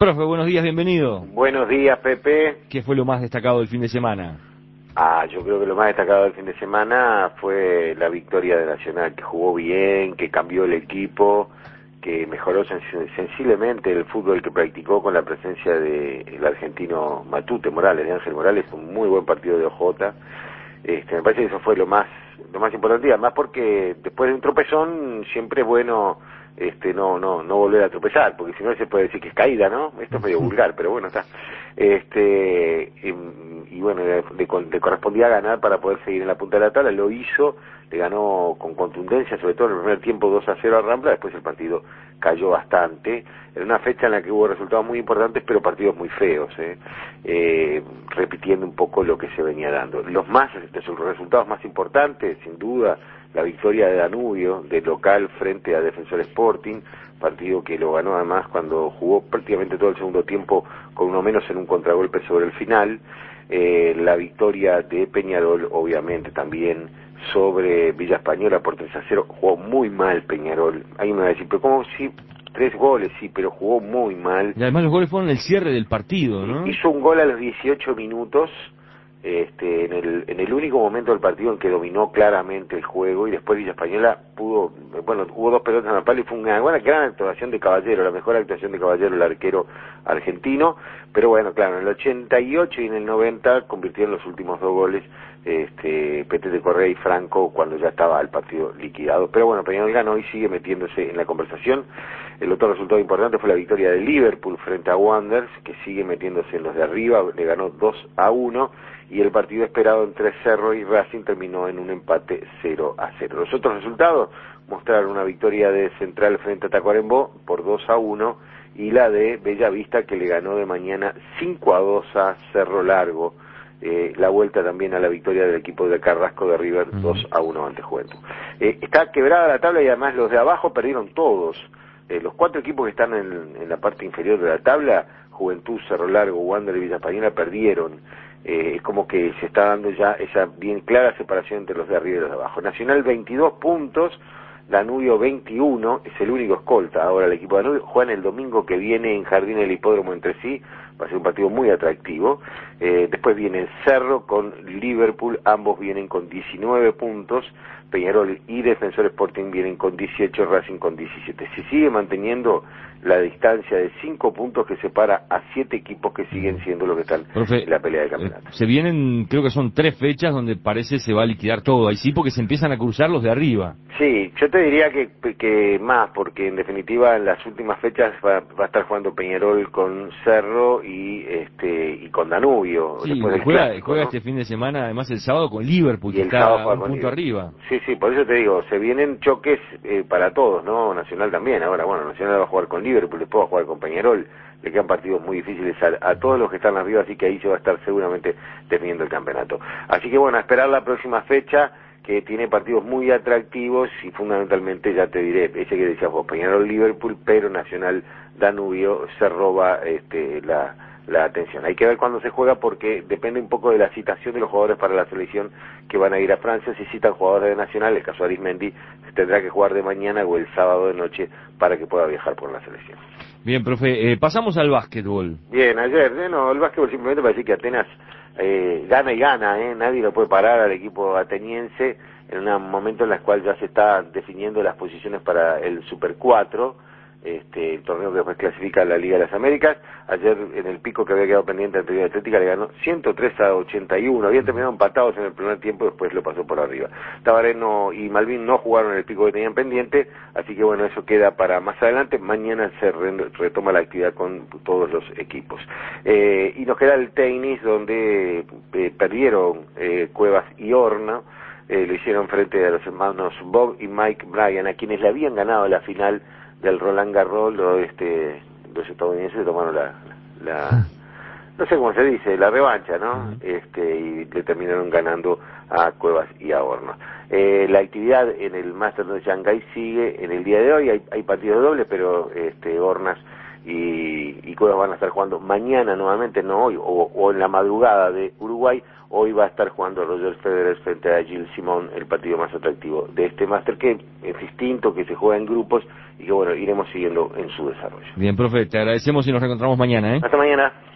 Profe, buenos días, bienvenido. Buenos días, Pepe. ¿Qué fue lo más destacado del fin de semana? Yo creo que lo más destacado del fin de semana fue la victoria de Nacional, que jugó bien, que cambió el equipo, que mejoró sensiblemente el fútbol que practicó con la presencia del argentino Matute Morales, de Ángel Morales, un muy buen partido de OJ. Me parece que eso fue lo más importante, y además porque después de un tropezón siempre es bueno no volver a tropezar, porque si no se puede decir que es caída, ¿no? Esto es medio vulgar, pero bueno, está. Y bueno, le correspondía ganar para poder seguir en la punta de la tabla, lo hizo, le ganó con contundencia, sobre todo en el primer tiempo 2-0 a Rampla, después el partido cayó bastante, en una fecha en la que hubo resultados muy importantes, pero partidos muy feos, repitiendo un poco lo que se venía dando. Los resultados más importantes, sin duda, la victoria de Danubio, de local frente a Defensor Sporting, partido que lo ganó además cuando jugó prácticamente todo el segundo tiempo con uno menos en un contragolpe sobre el final. La victoria de Peñarol, obviamente, también sobre Villa Española por 3-0, jugó muy mal Peñarol. Alguien me va a decir, pero ¿cómo si 3 goles? Sí, pero jugó muy mal. Y además los goles fueron el cierre del partido, ¿no? Hizo un gol a los 18 minutos, en el único momento del partido en que dominó claramente el juego, y después Villa Española hubo 2 pelotas en la pala y fue una gran actuación de Caballero, la mejor actuación de Caballero, el arquero argentino, pero bueno, claro, en el 88 y en el 90 convirtieron los últimos 2 goles Pete de Correa y Franco cuando ya estaba el partido liquidado, pero bueno, Peñarol ganó y sigue metiéndose en la conversación. El otro resultado importante fue la victoria de Liverpool frente a Wanderers, que sigue metiéndose en los de arriba, le ganó 2-1, y el partido esperado entre Cerro y Racing terminó en un empate 0-0. Los otros resultados mostraron una victoria de Central frente a Tacuarembó por 2-1, y la de Bellavista, que le ganó de mañana 5-2 a Cerro Largo. La vuelta también a la victoria del equipo de Carrasco de River 2-1 ante Juventud. Está quebrada la tabla y además los de abajo perdieron todos. Los 4 equipos que están en la parte inferior de la tabla, Juventud, Cerro Largo, Wander y Villa Española, perdieron. Es como que se está dando ya esa bien clara separación entre los de arriba y los de abajo. Nacional 22 puntos, Danubio 21, es el único escolta ahora el equipo de Danubio. Juegan el domingo que viene en Jardín del Hipódromo entre sí, va a ser un partido muy atractivo. Después viene Cerro con Liverpool, ambos vienen con 19 puntos, Peñarol y Defensor Sporting vienen con 18, Racing con 17. Si sigue manteniendo la distancia de 5 puntos que separa a 7 equipos que siguen siendo los que están, profe, en la pelea del campeonato. Se vienen, creo que son 3 fechas donde parece se va a liquidar todo, ahí sí, porque se empiezan a cruzar los de arriba. Sí, yo te diría que más, porque en definitiva en las últimas fechas va a estar jugando Peñarol con Cerro y con Danubio. Sí, después del juega clásico, ¿no? Este fin de semana, además el sábado con Liverpool, Y que el está sábado un punto arriba. Sí, por eso te digo, se vienen choques para todos, ¿no? Nacional también. Ahora, bueno, Nacional va a jugar con Liverpool, después va a jugar con Peñarol. Le quedan partidos muy difíciles a todos los que están arriba, así que ahí se va a estar seguramente definiendo el campeonato. Así que bueno, a esperar la próxima fecha, que tiene partidos muy atractivos, y fundamentalmente, ya te diré, ese que decías vos, Peñarol-Liverpool, pero Nacional-Danubio se roba la atención. Hay que ver cuándo se juega, porque depende un poco de la citación de los jugadores para la selección que van a ir a Francia. Si citan jugadores de Nacional, el caso de Arismendi, tendrá que jugar de mañana o el sábado de noche para que pueda viajar por la selección. Bien, profe, pasamos al básquetbol. Bien, ayer, el básquetbol simplemente parece que Atenas gana y gana, nadie lo puede parar al equipo ateniense en un momento en el cual ya se está definiendo las posiciones para el Super 4, el torneo que después clasifica a la Liga de las Américas. Ayer, en el pico que había quedado pendiente ante Unión Atlética, le ganó 103-81, habían terminado empatados en el primer tiempo, después lo pasó por arriba. Tabaré y Malvin no jugaron en el pico que tenían pendiente, así que bueno, eso queda para más adelante. Mañana se retoma la actividad con todos los equipos. Y nos queda el tenis, donde perdieron Cuevas y Horna. Lo hicieron frente a los hermanos Bob y Mike Bryan, a quienes le habían ganado la final del Roland Garros. Los estadounidenses tomaron no sé cómo se dice, la revancha, ¿no? Y le terminaron ganando a Cuevas y a Horna. La actividad en el Masters de Shanghái sigue en el día de hoy. Hay partidos dobles, pero Hornas y Cuevas van a estar jugando mañana nuevamente, no hoy, o en la madrugada de Uruguay. Hoy va a estar jugando Roger Federer frente a Gilles Simon, el partido más atractivo de este Master, que es distinto, que se juega en grupos y que bueno, iremos siguiendo en su desarrollo. Bien, profe, te agradecemos y nos reencontramos mañana, ¿eh? Hasta mañana.